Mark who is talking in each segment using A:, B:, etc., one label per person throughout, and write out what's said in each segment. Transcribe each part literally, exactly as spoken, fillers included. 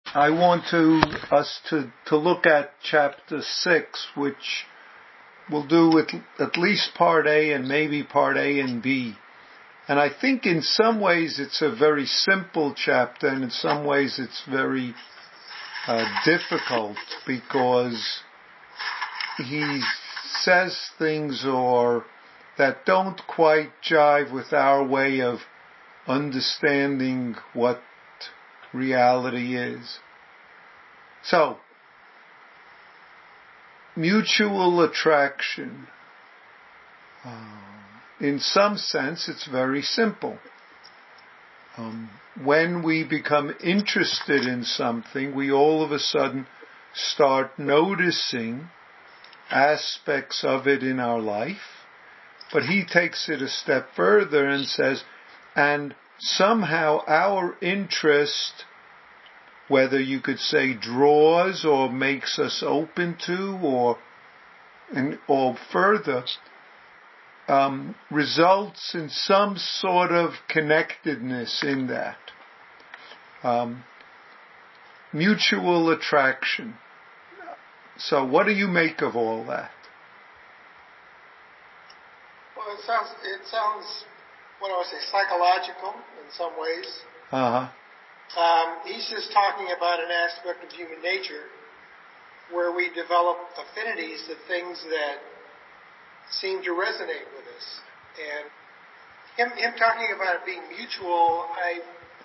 A: I want to us to, to look at chapter six, which we'll do at, at least part A and maybe part A and B. And I think in some ways it's a very simple chapter, and in some ways it's very uh, difficult because he says things or that don't quite jive with our way of understanding what reality is. So, mutual attraction. Uh, in some sense, it's very simple. Um, when we become interested in something, we all of a sudden start noticing aspects of it in our life. But he takes it a step further and says, and somehow our interest, whether you could say draws or makes us open to or and, or further, um, results in some sort of connectedness in that. Um, mutual attraction. So what do you make of all that?
B: Well, it sounds, it sounds, what do I say, psychological in some ways.
A: Uh-huh.
B: Um, he's just talking about an aspect of human nature where we develop affinities to things that seem to resonate with us. And him, him talking about it being mutual, I,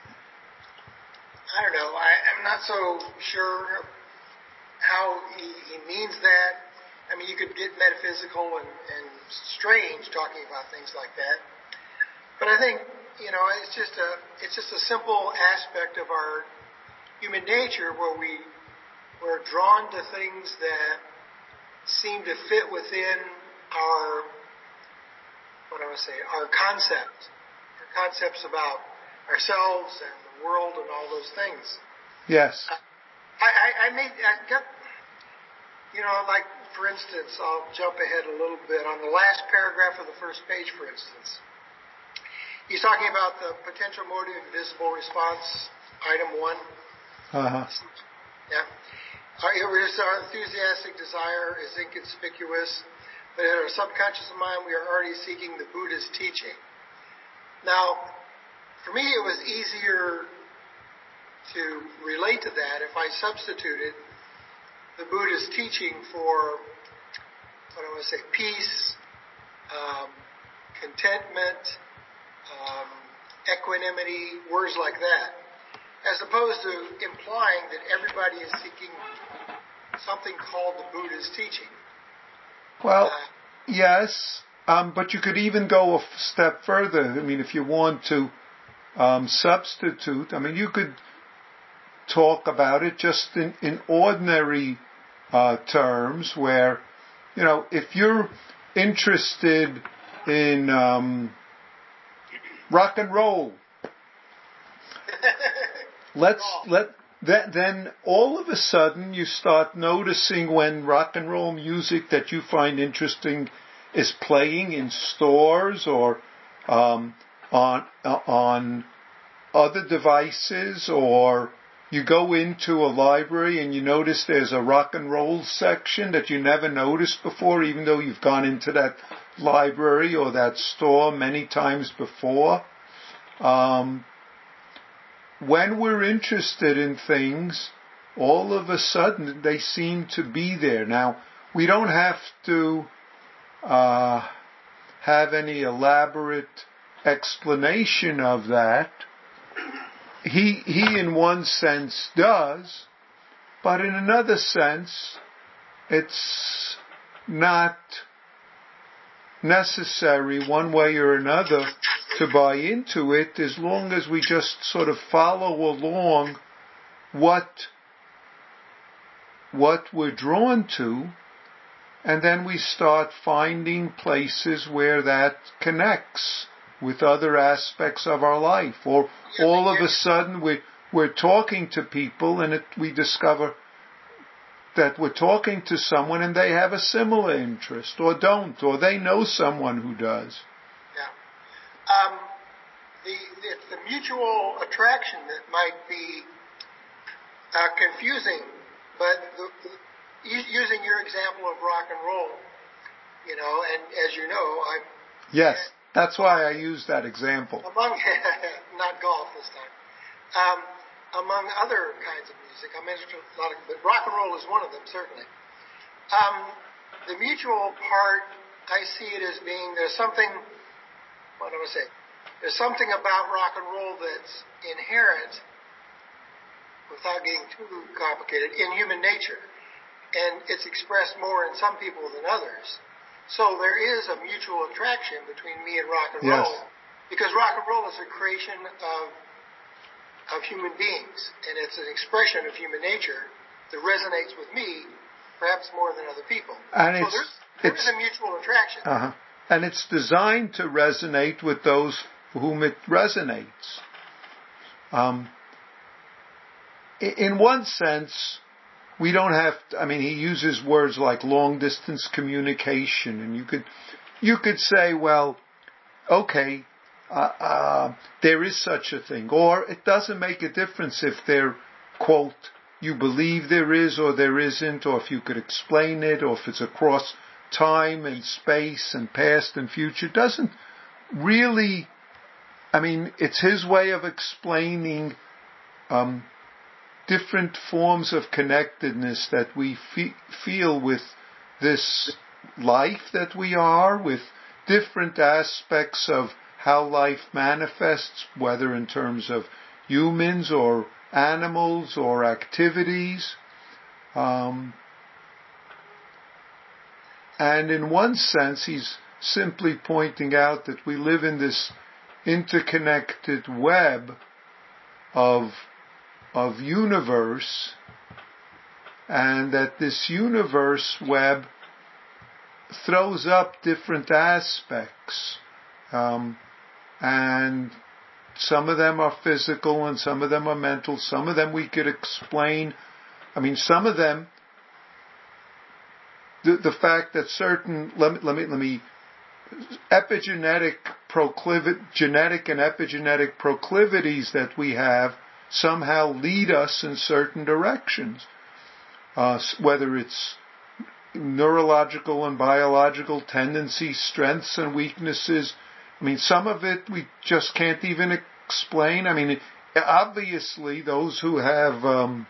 B: I don't know, I, I'm not so sure how he, he means that. I mean, you could get metaphysical and, and strange talking about things like that. But I think, you know, it's just a it's just a simple aspect of our human nature where we we're drawn to things that seem to fit within our what do I say our concept, our concepts about ourselves and the world and all those things.
A: Yes.
B: I I, I made I got you know like for instance I'll jump ahead a little bit on the last paragraph of the first page, for instance. He's talking about the potential motive visible response, item one.
A: Uh-huh.
B: Yeah. Our, our enthusiastic desire is inconspicuous, but in our subconscious mind we are already seeking the Buddha's teaching. Now, for me it was easier to relate to that if I substituted the Buddha's teaching for, what do I want to say, peace, um, contentment, Um, equanimity, words like that, as opposed to implying that everybody is seeking something called the Buddha's teaching.
A: Well,
B: uh,
A: yes, um, but you could even go a f- step further. I mean, if you want to um, substitute, I mean, you could talk about it just in, in ordinary uh, terms where, you know, if you're interested in um, rock and roll. Let's let that then all of a sudden you start noticing when rock and roll music that you find interesting is playing in stores or um, on uh, on other devices, or you go into a library and you notice there's a rock and roll section that you never noticed before, even though you've gone into that library or that store many times before. Um, when we're interested in things, all of a sudden they seem to be there. Now, we don't have to uh, have any elaborate explanation of that. He, he in one sense does, but in another sense, it's not necessary one way or another to buy into it, as long as we just sort of follow along what what we're drawn to, and then we start finding places where that connects with other aspects of our life. Or all of a sudden we we're talking to people and it, we discover that we're talking to someone and they have a similar interest, or don't, or they know someone who does.
B: Yeah. Um, the, it's the mutual attraction that might be uh, confusing. But the, the, using your example of rock and roll, you know, and as you know, I'm
A: yes, that's why I use that example.
B: Among not golf this time. Um, among other kinds of music, I'm interested in a lot of, but rock and roll is one of them certainly. Um, the mutual part, I see it as being there's something. What do I say? There's something about rock and roll that's inherent, without getting too complicated, in human nature. And it's expressed more in some people than others. So there is a mutual attraction between me and rock and
A: yes.
B: roll. Because rock and roll is a creation of, of human beings. And it's an expression of human nature that resonates with me, perhaps more than other people.
A: And
B: so
A: it's,
B: there's, there
A: it's,
B: is a mutual attraction.
A: Uh-huh. And it's designed to resonate with those for whom it resonates. Um, in one sense, we don't have to, I mean, he uses words like long distance communication, and you could, you could say, well, okay, uh, uh, there is such a thing, or it doesn't make a difference if there, quote, you believe there is or there isn't, or if you could explain it, or if it's across time and space and past and future. It doesn't really, I mean, it's his way of explaining um, different forms of connectedness that we fe- feel with this life that we are, with different aspects of how life manifests, whether in terms of humans or animals or activities. Um, and in one sense, he's simply pointing out that we live in this interconnected web of of universe, and that this universe web throws up different aspects, um, and some of them are physical and some of them are mental. Some of them we could explain. I mean, some of them, the, the fact that certain, let me, let me, let me, epigenetic proclivity, genetic and epigenetic proclivities that we have somehow lead us in certain directions, uh, whether it's neurological and biological tendencies, strengths and weaknesses. I mean, some of it we just can't even explain. I mean, it, obviously, those who have um,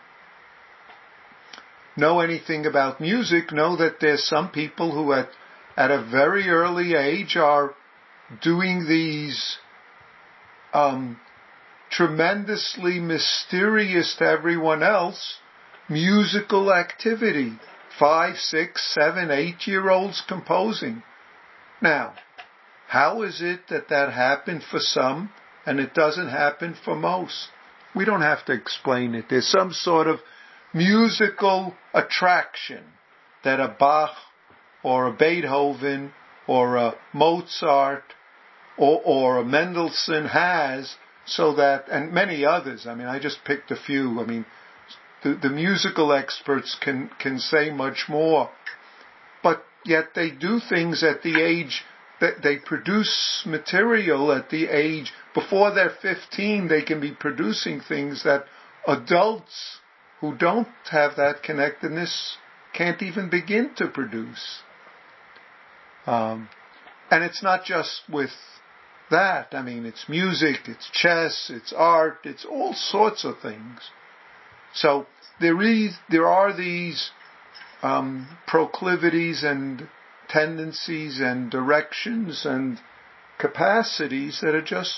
A: know anything about music know that there's some people who at at a very early age are doing these um, tremendously mysterious to everyone else musical activity. Five, six, seven, eight-year-olds composing. Now, how is it that that happened for some and it doesn't happen for most? We don't have to explain it. There's some sort of musical attraction that a Bach or a Beethoven or a Mozart or, or a Mendelssohn has, so that, and many others. I mean, I just picked a few. I mean, the, the musical experts can, can say much more. But yet they do things at the age that they produce material at the age, before they're fifteen, they can be producing things that adults who don't have that connectedness can't even begin to produce. Um, and it's not just with that. I mean, it's music, it's chess, it's art, it's all sorts of things. So there is, there are these um, proclivities and tendencies and directions and capacities that are just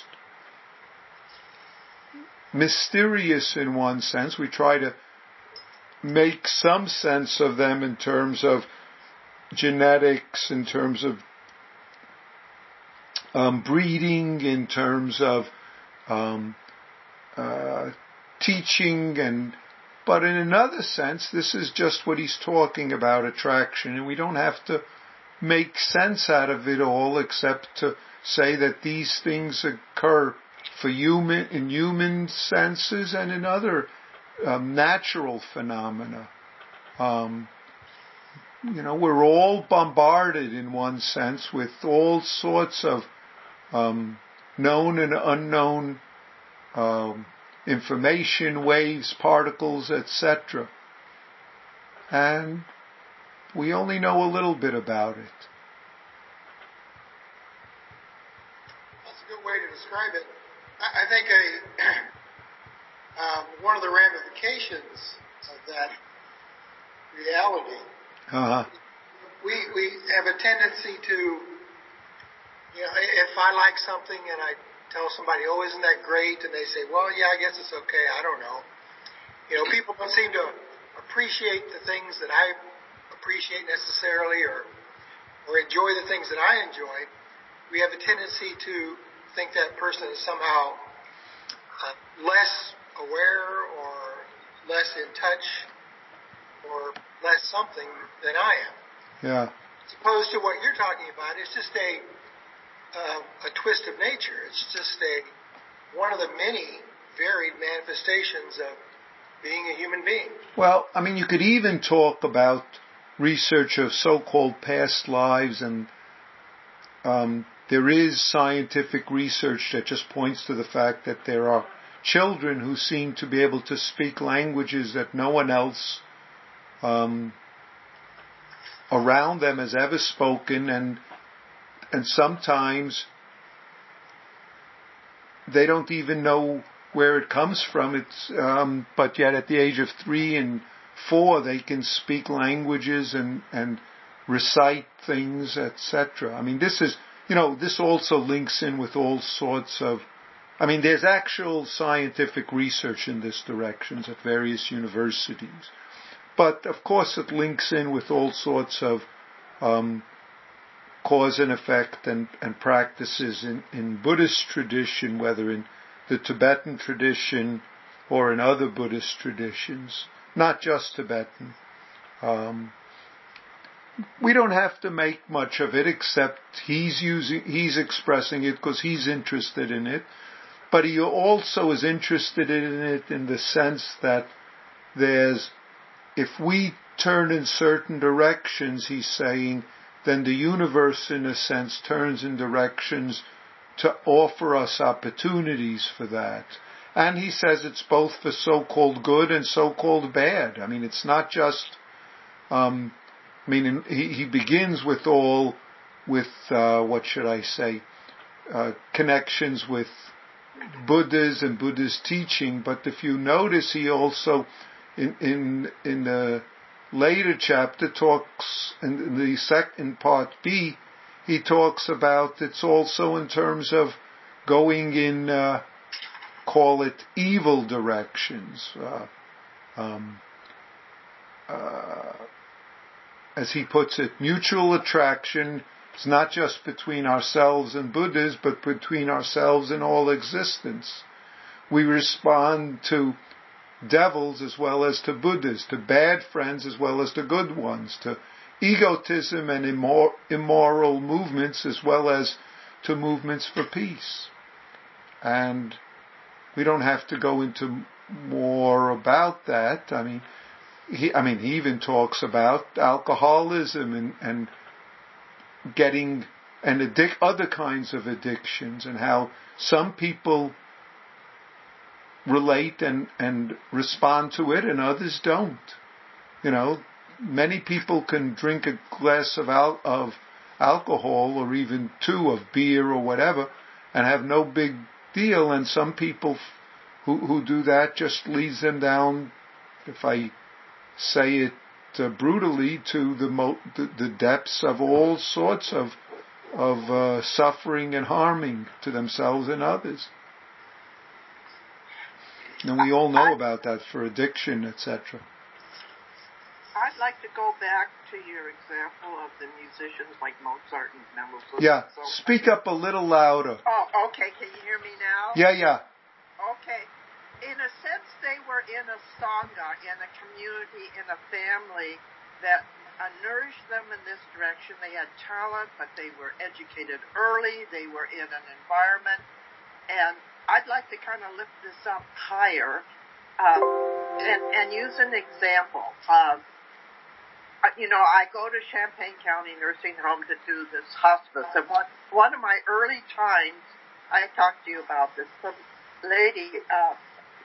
A: mysterious in one sense. We try to make some sense of them in terms of genetics, in terms of um, breeding, in terms of um, uh, teaching, and but in another sense, this is just what he's talking about, attraction, and we don't have to make sense out of it all except to say that these things occur for human, in human senses and in other um, natural phenomena. Um, you know, we're all bombarded in one sense with all sorts of um, known and unknown um, information waves, particles, et cetera. And we only know a little bit about it.
B: That's a good way to describe it. I, I think a um, one of the ramifications of that reality,
A: Uh-huh.
B: we we have a tendency to, you know, if I like something and I tell somebody, oh, isn't that great? And they say, well, yeah, I guess it's okay. I don't know. You know, people don't seem to appreciate the things that I appreciate necessarily, or or enjoy the things that I enjoy. We have a tendency to think that person is somehow uh, less aware or less in touch or less something than I am.
A: Yeah.
B: As opposed to what you're talking about, it's just a uh, a twist of nature. It's just a one of the many varied manifestations of being a human being.
A: Well, I mean, you could even talk about research of so-called past lives, and um, there is scientific research that just points to the fact that there are children who seem to be able to speak languages that no one else um, around them has ever spoken, and and sometimes they don't even know where it comes from. It's um, but yet at the age of three and four, they can speak languages and and recite things, et cetera. I mean, this is you know this also links in with all sorts of. I mean, there's actual scientific research in this direction at various universities, but of course it links in with all sorts of um, cause and effect and, and practices in, in Buddhist tradition, whether in the Tibetan tradition or in other Buddhist traditions, not just Tibetan. Um, we don't have to make much of it, except he's using, he's expressing it because he's interested in it. But he also is interested in it in the sense that there's, if we turn in certain directions, he's saying, then the universe, in a sense, turns in directions to offer us opportunities for that. And he says it's both for so-called good and so-called bad. I mean, it's not just, um, I mean, he, he begins with all, with, uh, what should I say, uh, connections with Buddha's and Buddha's teaching. But if you notice, he also, in, in, in the later chapter talks, in the second part B, he talks about it's also in terms of going in, uh, call it evil directions. Uh, um, uh, as he puts it, mutual attraction is not just between ourselves and Buddhas, but between ourselves and all existence. We respond to devils as well as to Buddhas, to bad friends as well as to good ones, to egotism and immor- immoral movements as well as to movements for peace. And we don't have to go into more about that. I mean, he, I mean, he even talks about alcoholism and, and getting and addic- other kinds of addictions, and how some people relate and, and respond to it and others don't. You know, many people can drink a glass of, al- of alcohol or even two of beer or whatever and have no big deal, and some people who, who do that just leads them down, if I say it uh, brutally, to the, mo- the the depths of all sorts of of uh, suffering and harming to themselves and others. And we all know about that for addiction, et cetera.
C: I'd like to go back to your example of the musicians like Mozart and Mendelssohn.
A: Yeah,
C: so
A: speak up a little louder.
C: Oh, okay. Can you hear me now?
A: Yeah, yeah.
C: Okay. In a sense, they were in a sangha, in a community, in a family that uh, nourished them in this direction. They had talent, but they were educated early. They were in an environment. And I'd like to kind of lift this up higher um, and, and use an example. Um, you know, I go to Champaign County Nursing Home to do this hospice. And one, one of my early times, I talked to you about this, some lady uh,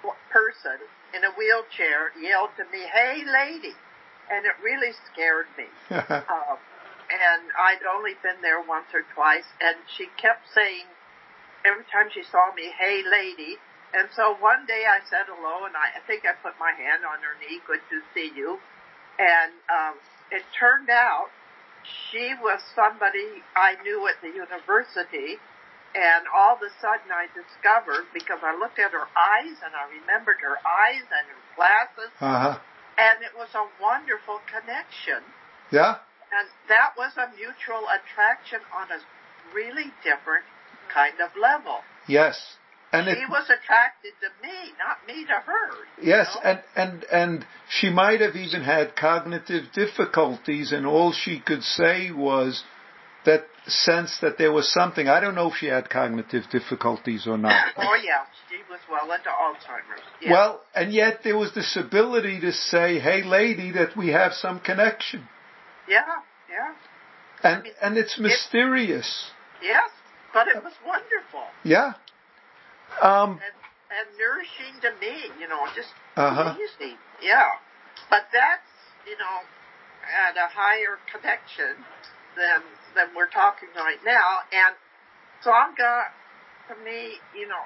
C: person in a wheelchair yelled to me, "Hey, lady," and it really scared me. um, and I'd only been there once or twice, and she kept saying every time she saw me, "Hey, lady." And so one day I said hello, and I, I think I put my hand on her knee, "Good to see you." And um, it turned out she was somebody I knew at the university, and all of a sudden I discovered, because I looked at her eyes, and I remembered her eyes and her glasses,
A: Uh-huh.
C: and it was a wonderful connection.
A: Yeah?
C: And that was a mutual attraction on a really different kind of level.
A: Yes. And
C: she
A: it,
C: was attracted to me, not me to her.
A: Yes,
C: know?
A: and, and and she might have even had cognitive difficulties, and all she could say was that sense that there was something. I don't know if she had cognitive difficulties or not.
C: Oh, yeah, she was well into Alzheimer's. Yeah.
A: Well, and yet there was this ability to say, "Hey, lady, that we have some connection."
C: Yeah, yeah.
A: And
C: I mean,
A: and it's mysterious.
C: It, yes, but it was wonderful.
A: Yeah. Um,
C: and, and nourishing to me, you know, just
A: uh-huh.
C: easy. Yeah. But that's, you know, at a higher connection than than we're talking right now. And Sangha, to me, you know,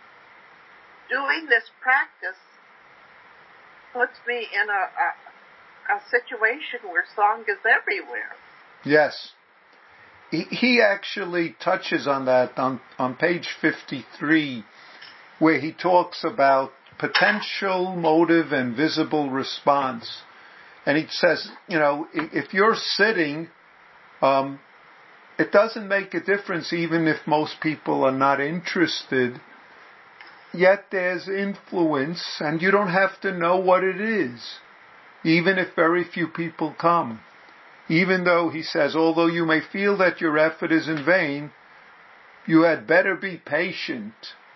C: doing this practice puts me in a, a, a situation where Sangha is everywhere.
A: Yes. He, he actually touches on that on, on page fifty-three, where he talks about potential, motive, and visible response. And he says, you know, if you're sitting, um, it doesn't make a difference even if most people are not interested. Yet there's influence, and you don't have to know what it is, even if very few people come. Even though, he says, although you may feel that your effort is in vain, you had better be patient.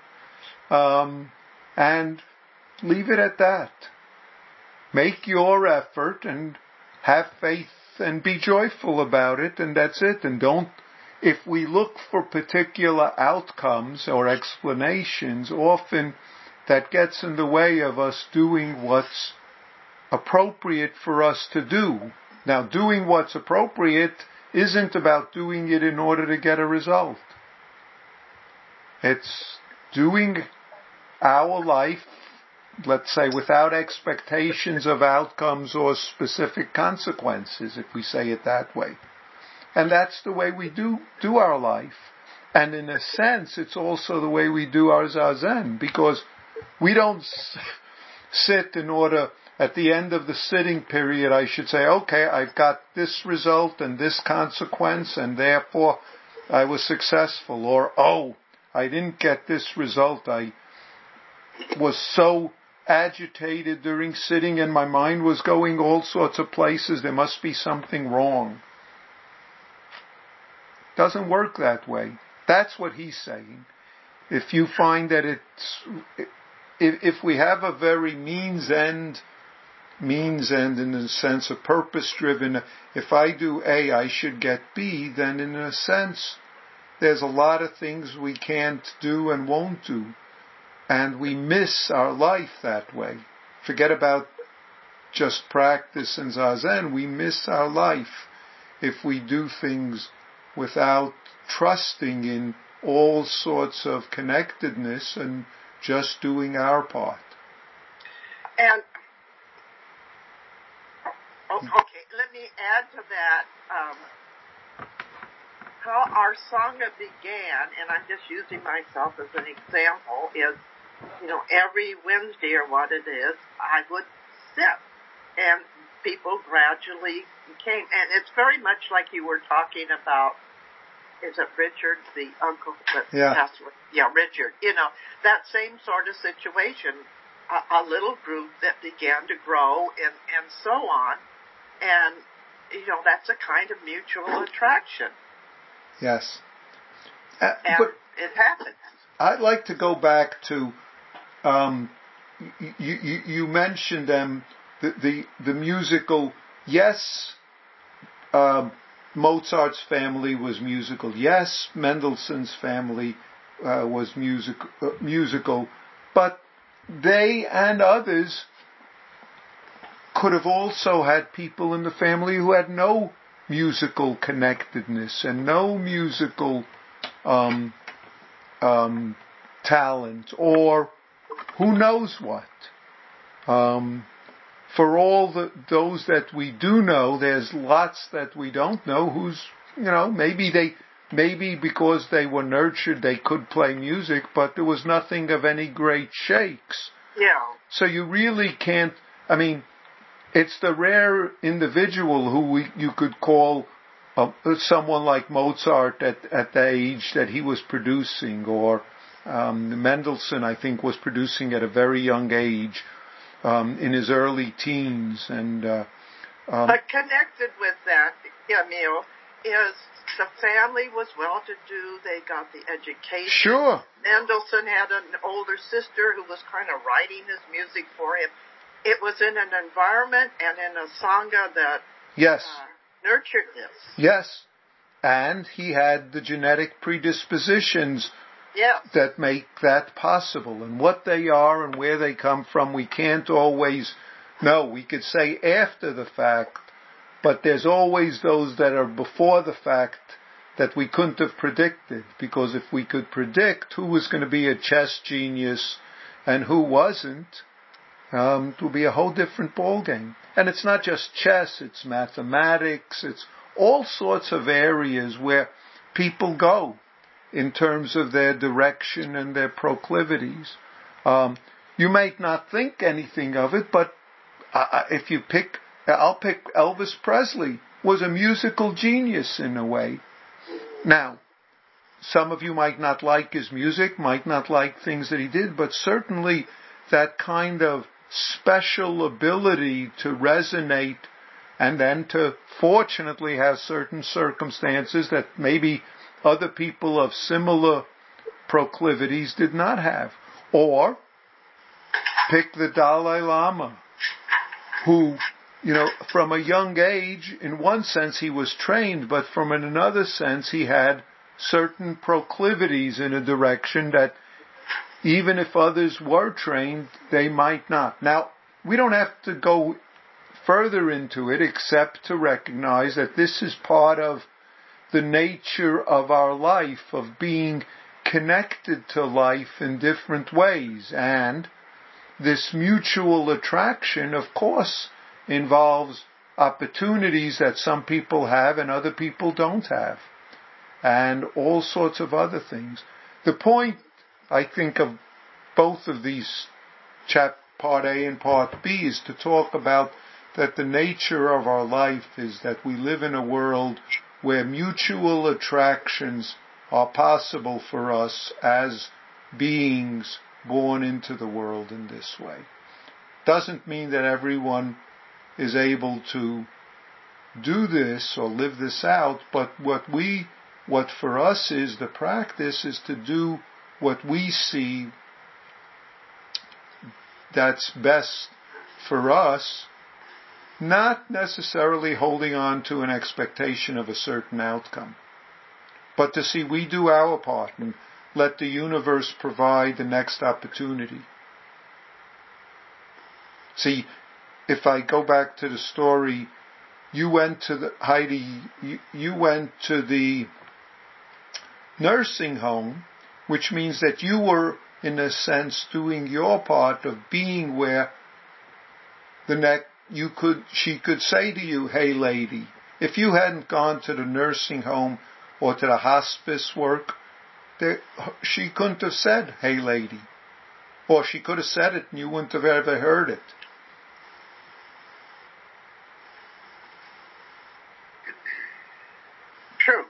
A: Um, and leave it at that. Make your effort and have faith and be joyful about it, and that's it. And don't, if we look for particular outcomes or explanations, often that gets in the way of us doing what's appropriate for us to do. Now, doing what's appropriate isn't about doing it in order to get a result. It's doing our life, let's say, without expectations of outcomes or specific consequences, if we say it that way. And that's the way we do, do our life. And in a sense, it's also the way we do our Zazen, because we don't s- sit in order, at the end of the sitting period, I should say, okay, I've got this result and this consequence, and therefore I was successful. Or, oh, I didn't get this result. I was so agitated during sitting and my mind was going all sorts of places. There must be something wrong. Doesn't work that way. That's what he's saying. If you find that it's, if, if we have a very means end, means end in the sense of purpose driven, if I do A, I should get B, then in a sense, there's a lot of things we can't do and won't do. And we miss our life that way. Forget about just practice and Zazen. We miss our life if we do things without trusting in all sorts of connectedness and just doing our part.
C: And, okay, let me add to that. Um, how our Sangha began, and I'm just using myself as an example, is, you know, every Wednesday or what it is, I would sit, and people gradually came, and it's very much like you were talking about, is it Richard, the uncle that
A: yeah.
C: passed away? Yeah, Richard. You know, that same sort of situation, a, a little group that began to grow and, and so on, and, you know, that's a kind of mutual attraction.
A: Yes. Uh,
C: and
A: but
C: it happens.
A: I'd like to go back to, um, you, you, you mentioned um, the, the, the musical, yes, uh, Mozart's family was musical. Yes, Mendelssohn's family uh, was music, uh, musical. But they and others could have also had people in the family who had no musical connectedness and no musical um, um, talent, or who knows what. Um, for all the, those that we do know, there's lots that we don't know who's, you know, maybe they, maybe because they were nurtured they could play music, but there was nothing of any great shakes.
C: Yeah.
A: So you really can't, I mean, it's the rare individual who we, you could call uh, someone like Mozart at, at the age that he was producing, or um, Mendelssohn, I think, was producing at a very young age, um, in his early teens. And uh, um,
C: But connected with that, Emil, is the family was well-to-do. They got the education.
A: Sure.
C: Mendelssohn had an older sister who was kind of writing his music for him. It was in an environment and in a sangha that
A: yes.
C: uh, nurtured this.
A: Yes. And he had the genetic predispositions
C: yes.
A: that make that possible. And what they are and where they come from, we can't always know. We could say after the fact, but there's always those that are before the fact that we couldn't have predicted. Because if we could predict who was going to be a chess genius and who wasn't, Um, it will be a whole different ballgame. And it's not just chess, it's mathematics, it's all sorts of areas where people go in terms of their direction and their proclivities. Um, you might not think anything of it, but uh, if you pick, I'll pick Elvis Presley, was a musical genius in a way. Now, some of you might not like his music, might not like things that he did, but certainly that kind of special ability to resonate and then to fortunately have certain circumstances that maybe other people of similar proclivities did not have. Or pick the Dalai Lama, who, you know, from a young age, in one sense he was trained, but from another sense he had certain proclivities in a direction that even if others were trained, they might not. Now, we don't have to go further into it except to recognize that this is part of the nature of our life, of being connected to life in different ways. And this mutual attraction, of course, involves opportunities that some people have and other people don't have, and all sorts of other things. The point, I think, of both of these, chap part A and part B, is to talk about that the nature of our life is that we live in a world where mutual attractions are possible for us as beings born into the world in this way. Doesn't mean that everyone is able to do this or live this out, but what we, what for us is the practice is to do what we see that's best for us, not necessarily holding on to an expectation of a certain outcome, but to see we do our part and let the universe provide the next opportunity. See, if I go back to the story, you went to the, Heidi, you, you went to the nursing home, which means that you were, in a sense, doing your part of being where the next, you could, she could say to you, hey lady. If you hadn't gone to the nursing home or to the hospice work, there, she couldn't have said, hey lady. Or she could have said it and you wouldn't have ever heard it.
C: True.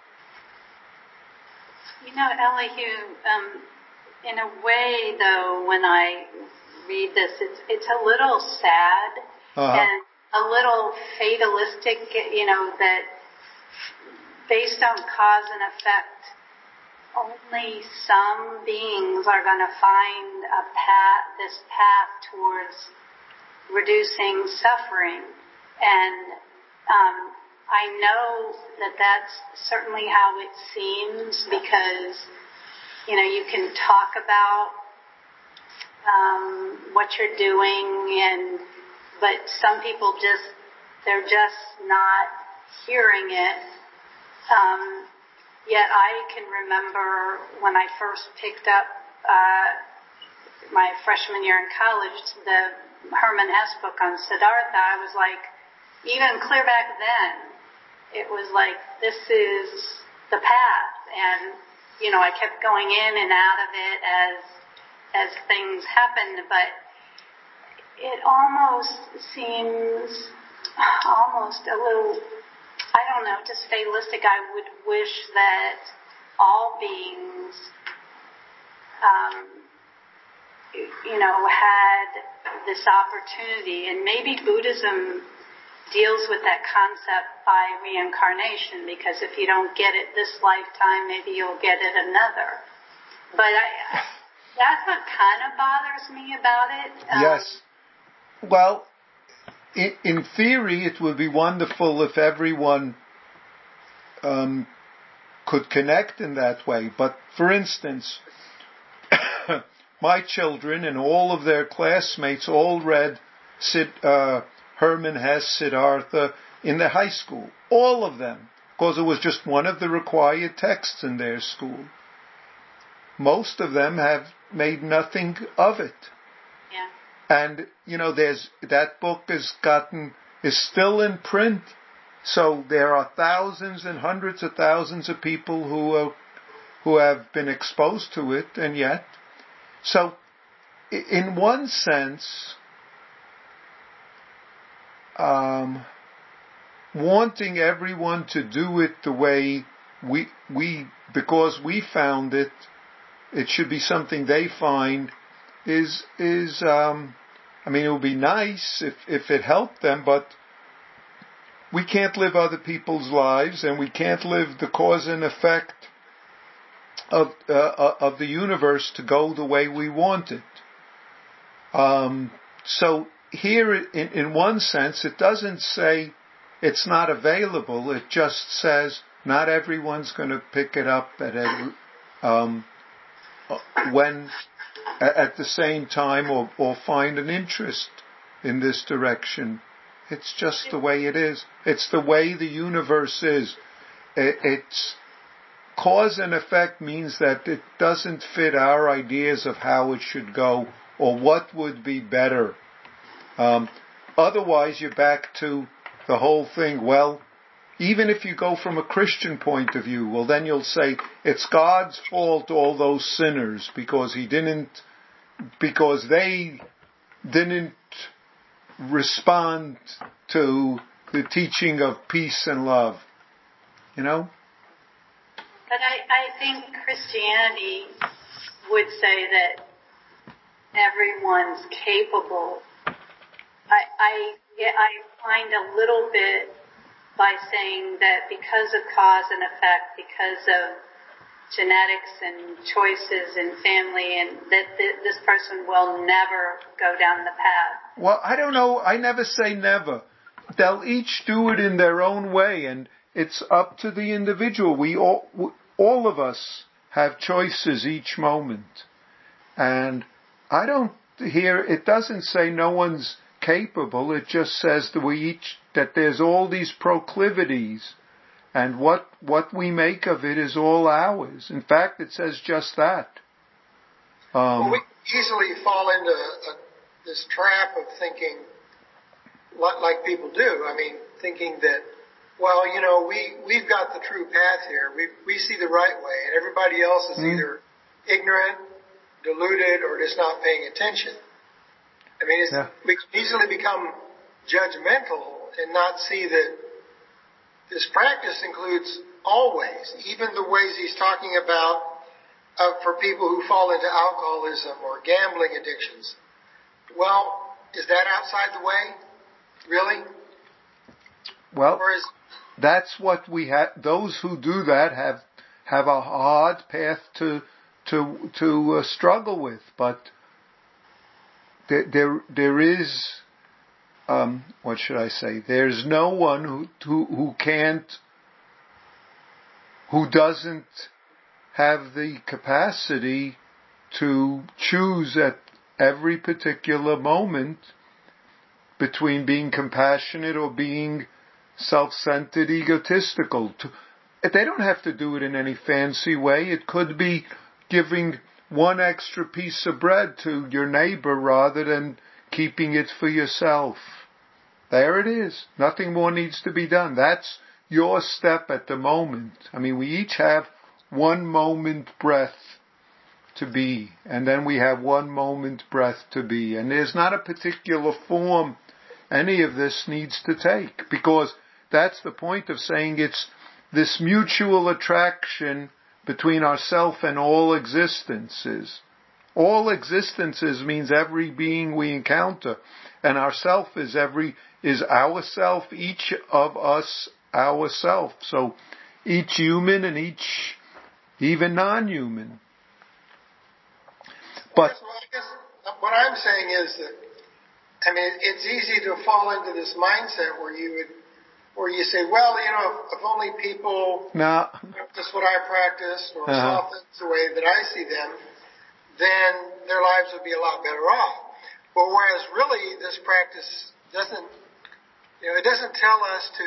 D: You know, Elihu, um, in a way, though, when I read this, it's it's a little sad
A: uh-huh.
D: and a little fatalistic, you know, that based on cause and effect, only some beings are going to find a path, this path towards reducing suffering. And um, I know that that's certainly how it seems because, you know, you can talk about um, what you're doing, and but some people just they're just not hearing it. Um, yet I can remember when I first picked up uh, my freshman year in college, the Herman Hesse book on Siddhartha. I was like, even clear back then, it was like, this is the path, and you know, I kept going in and out of it as as things happened, but it almost seems almost a little, I don't know, just fatalistic. I would wish that all beings, um, you know, had this opportunity, and maybe Buddhism deals with that concept by reincarnation, because if you don't get it this lifetime, maybe you'll get it another. But I, that's what kind of bothers me about it. Um,
A: yes. Well, in, in theory, it would be wonderful if everyone um, could connect in that way. But for instance, my children and all of their classmates all read Sid, uh, Herman Hesse, Siddhartha in the high school. All of them. Because it was just one of the required texts in their school. Most of them have made nothing of it.
D: Yeah.
A: And, you know, there's, that book has gotten, is still in print. So there are thousands and hundreds of thousands of people who, uh, who have been exposed to it, and yet. So, in one sense, Um, wanting everyone to do it the way we, we, because we found it, it should be something they find, is, is, um, I mean, it would be nice if, if it helped them, but we can't live other people's lives, and we can't live the cause and effect of, uh, of the universe to go the way we want it. Um, so, here, in, in one sense, it doesn't say it's not available. It just says not everyone's going to pick it up at every, um, when at the same time, or, or find an interest in this direction. It's just the way it is. It's the way the universe is. It, it's cause and effect means that it doesn't fit our ideas of how it should go or what would be better. Um, otherwise, you're back to the whole thing. Well, even if you go from a Christian point of view, well, then you'll say it's God's fault, all those sinners, because he didn't, because they didn't respond to the teaching of peace and love. You know?
D: But I, I think Christianity would say that everyone's capable. I, I, I find a little bit by saying that because of cause and effect, because of genetics and choices and family, and that th- this person will never go down the path.
A: Well, I don't know. I never say never. They'll each do it in their own way, and it's up to the individual. We all, all of us have choices each moment. And I don't hear, it doesn't say no one's capable. It just says that we each, that there's all these proclivities, and what what we make of it is all ours. In fact, it says just that. Um,
B: well, we easily fall into a, this trap of thinking, like people do. I mean, thinking that, well, you know, we we've got the true path here. We we see the right way, and everybody else is mm-hmm. either ignorant, deluded, or just not paying attention. I mean, it's, yeah. we can easily become judgmental and not see that this practice includes all ways, even the ways he's talking about uh, for people who fall into alcoholism or gambling addictions. Well, is that outside the way? Really?
A: Well,
B: or is,
A: that's what we have. Those who do that have have a hard path to to to uh, struggle with, but there there, there is. Um, what should I say? There's no one who, who who can't, who doesn't have the capacity to choose at every particular moment between being compassionate or being self-centered, egotistical. They don't have to do it in any fancy way. It could be giving one extra piece of bread to your neighbor rather than keeping it for yourself. There it is. Nothing more needs to be done. That's your step at the moment. I mean, we each have one moment breath to be, and then we have one moment breath to be. And there's not a particular form any of this needs to take, because that's the point of saying it's this mutual attraction between ourself and all existences. All existences means every being we encounter, and ourself is every is ourself, each of us ourself. So each human and each even non-human. But
B: well, I guess what I'm saying is that, I mean, it's easy to fall into this mindset where you would, where you say, well, you know, if, if only people
A: no.
B: practice what I practiced or
A: Uh-huh.
B: saw things the way that I see them, then their lives would be a lot better off. But whereas really this practice doesn't, you know, it doesn't tell us to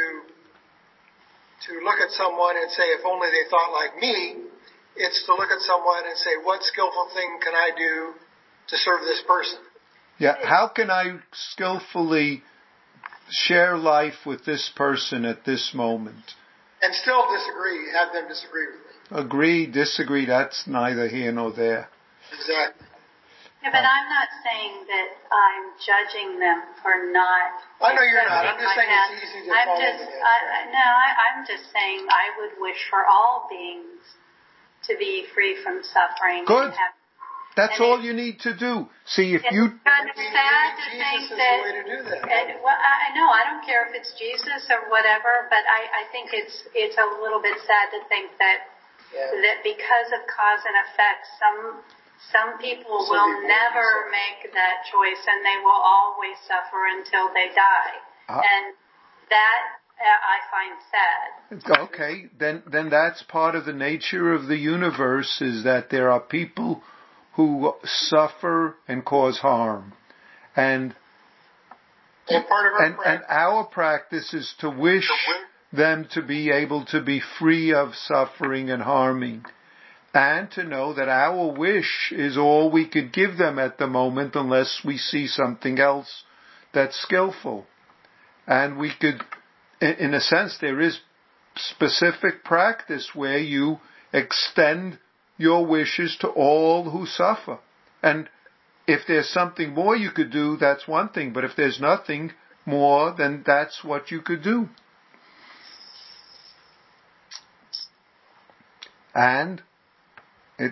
B: to look at someone and say, if only they thought like me. It's to look at someone and say, what skillful thing can I do to serve this person?
A: Yeah, how can I skillfully share life with this person at this moment?
B: And still disagree, have them disagree with me.
A: Agree, disagree, that's neither here nor there.
B: Exactly.
D: Yeah, but I'm not saying that I'm judging them for not.
B: I know you're not. I'm just saying
D: path.
B: it's easy to
D: I'm
B: fall
D: just,
B: into that.
D: I, no, I, I'm just saying I would wish for all beings to be free from suffering.
A: Good.
D: And have,
A: That's
D: and
A: all
D: it,
A: you need to do. See, if
D: it's
A: you...
D: kind of
B: Maybe
D: sad to
B: Jesus
D: think
B: is
D: that.
B: the way to do that.
D: Uh, well, I know I don't care if it's Jesus or whatever, but I, I think it's it's a little bit sad to think that
B: Yeah.
D: that because of cause and effect, some some people
B: Some
D: will
B: people
D: never
B: will suffer.
D: make that choice, and they will always suffer until they die,
A: Uh,
D: and that uh, I find sad.
A: Okay, then then that's part of the nature of the universe, is that there are people who suffer and cause harm. And
B: And part of our
A: and, and our practice is to wish them to be able to be free of suffering and harming. And to know that our wish is all we could give them at the moment unless we see something else that's skillful. And we could, in a sense, there is specific practice where you extend your wishes to all who suffer. And if there's something more you could do, that's one thing. But if there's nothing more, then that's what you could do. And it,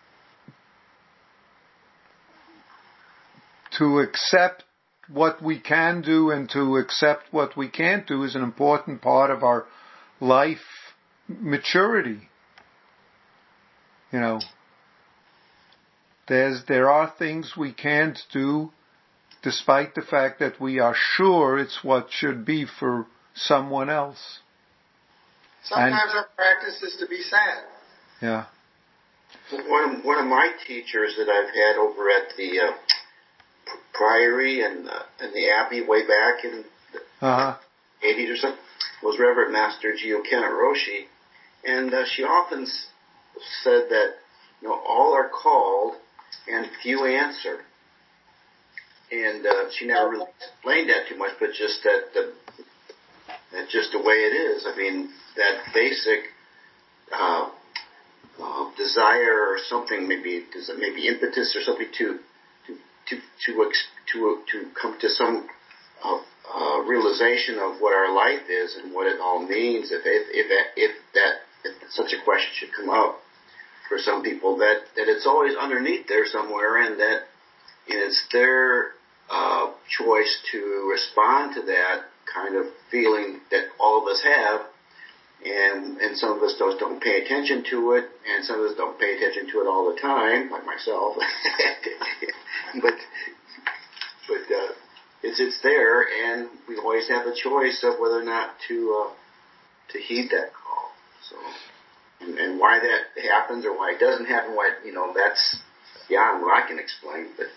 A: to accept what we can do and to accept what we can't do is an important part of our life maturity. You know, there's, there are things we can't do despite the fact that we are sure it's what should be for someone else.
B: Sometimes
A: and,
B: our practice is to be sad.
A: Yeah.
E: One of, one of my teachers that I've had over at the uh, Priory and, uh, and the Abbey way back in the
A: uh-huh.
E: eighties or something was Reverend Master Gio Kennett Roshi, and uh, she often s- said that, you know, all are called and few answer. And uh, she never really explained that too much, but just that the, that's just the way it is. I mean, that basic uh, uh, desire or something, maybe maybe impetus or something to to to to ex- to, to come to some uh, uh, realization of what our life is and what it all means. If if if, if that if such a question should come up for some people, that that it's always underneath there somewhere, and that and it's their uh, choice to respond to that kind of feeling that all of us have. And and some of us don't, don't pay attention to it, and some of us don't pay attention to it all the time, like myself. but but uh, it's it's there, and we always have a choice of whether or not to uh, to heed that call. So, and, and why that happens or why it doesn't happen, why you know that's beyond what I can explain. But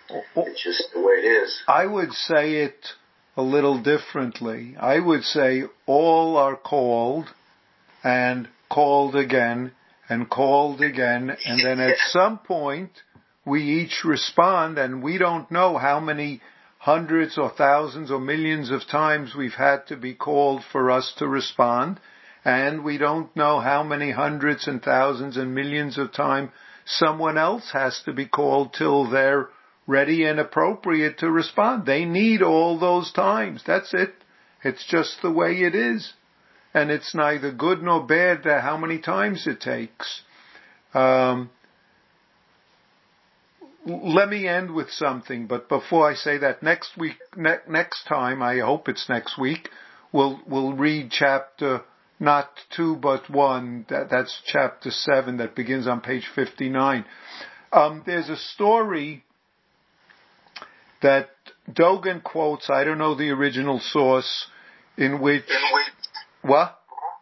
E: It's just the way it is.
A: I would say it a little differently. I would say all are called and called again and called again, and then at some point we each respond, and we don't know how many hundreds or thousands or millions of times we've had to be called for us to respond, and we don't know how many hundreds and thousands and millions of times someone else has to be called till they're ready and appropriate to respond. They need all those times. That's it. It's just the way it is. And it's neither good nor bad how many times it takes. Um, let me end with something, but before I say that, next week, ne- next time, I hope it's next week, we'll we'll read chapter not two but one. That, that's chapter seven that begins on page fifty-nine. Um, there's a story that Dogen quotes. I don't know the original source, in which what?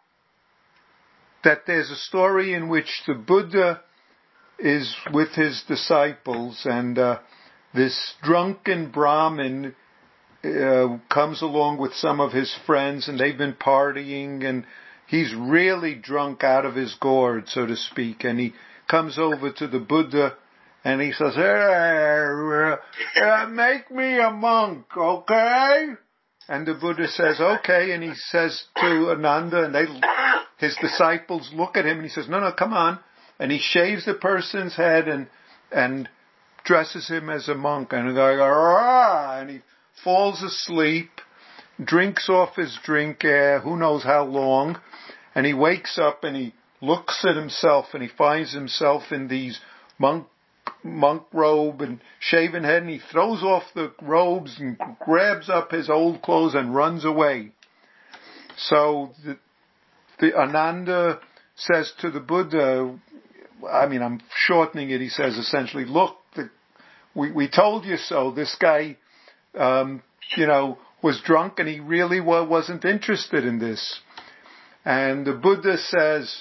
A: That there's a story in which the Buddha is with his disciples, and uh, this drunken Brahmin uh, comes along with some of his friends, and they've been partying, and he's really drunk out of his gourd, so to speak, and he comes over to the Buddha, and he says, hey, uh, make me a monk, okay? And the Buddha says, okay, and he says to Ananda, and they, his disciples look at him, and he says, no, no, come on. And he shaves the person's head and and dresses him as a monk. And the guy goes, ah, and he falls asleep, drinks off his drink, uh, who knows how long. And he wakes up and he looks at himself and he finds himself in these monk monk robe and shaven head. And he throws off the robes and grabs up his old clothes and runs away. So the, the Ananda says to the Buddha, I mean, I'm shortening it. He says essentially, look, the, we, we told you so. This guy, um, you know, was drunk and he really wa- wasn't interested in this. And the Buddha says,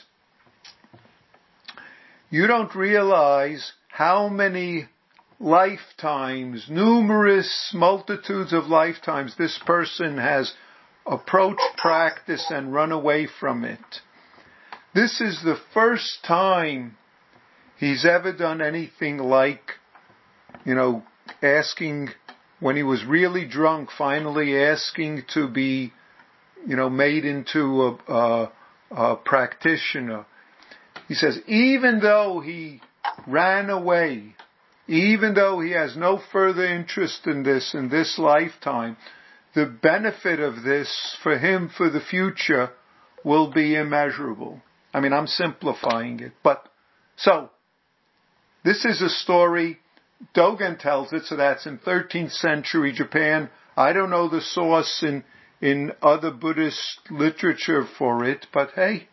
A: you don't realize how many lifetimes, numerous multitudes of lifetimes this person has approached practice and run away from it. This is the first time he's ever done anything like, you know, asking, when he was really drunk, finally asking to be, you know, made into a, a, a practitioner. He says, even though he ran away, even though he has no further interest in this in this lifetime, the benefit of this for him for the future will be immeasurable. I mean, I'm simplifying it, but so this is a story. Dogen tells it, so that's in thirteenth century Japan. I don't know the source in in other Buddhist literature for it, but hey,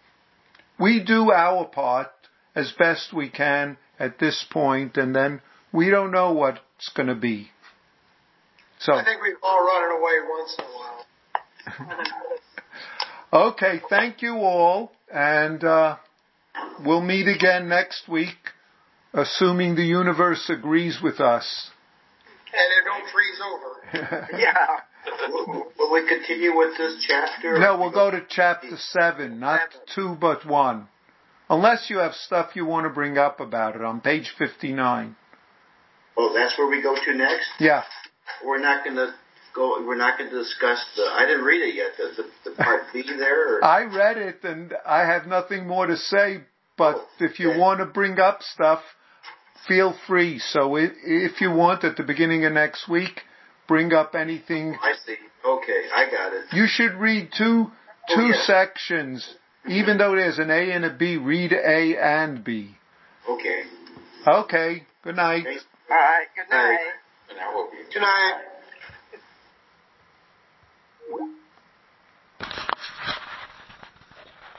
A: we do our part as best we can at this point, and then we don't know what's going to be. So
B: I think we've all running away once in a while.
A: Okay, thank you all, and uh, we'll meet again next week, assuming the universe agrees with us.
B: And it don't freeze over.
C: Yeah.
E: Will, will we continue with this chapter?
A: No, we'll go to chapter seven, not two but one. Unless you have stuff you want to bring up about it on page fifty-nine.
E: Oh, that's where we go to next?
A: Yeah.
E: We're not going to go, we're not going to discuss the, I didn't read it yet, the, the, the part B there? Or?
A: I read it and I have nothing more to say, but
E: oh,
A: if you
E: okay.
A: want to bring up stuff, feel free. So if, if you want at the beginning of next week, bring up anything.
E: I see. Okay, I got it.
A: You should read two, two
E: oh, yeah.
A: sections. Even though there's an A and a B, read A and B.
E: Okay.
A: Okay. Good night.
E: Thanks.
C: All right. Good night.
E: And I will be.
B: Good night.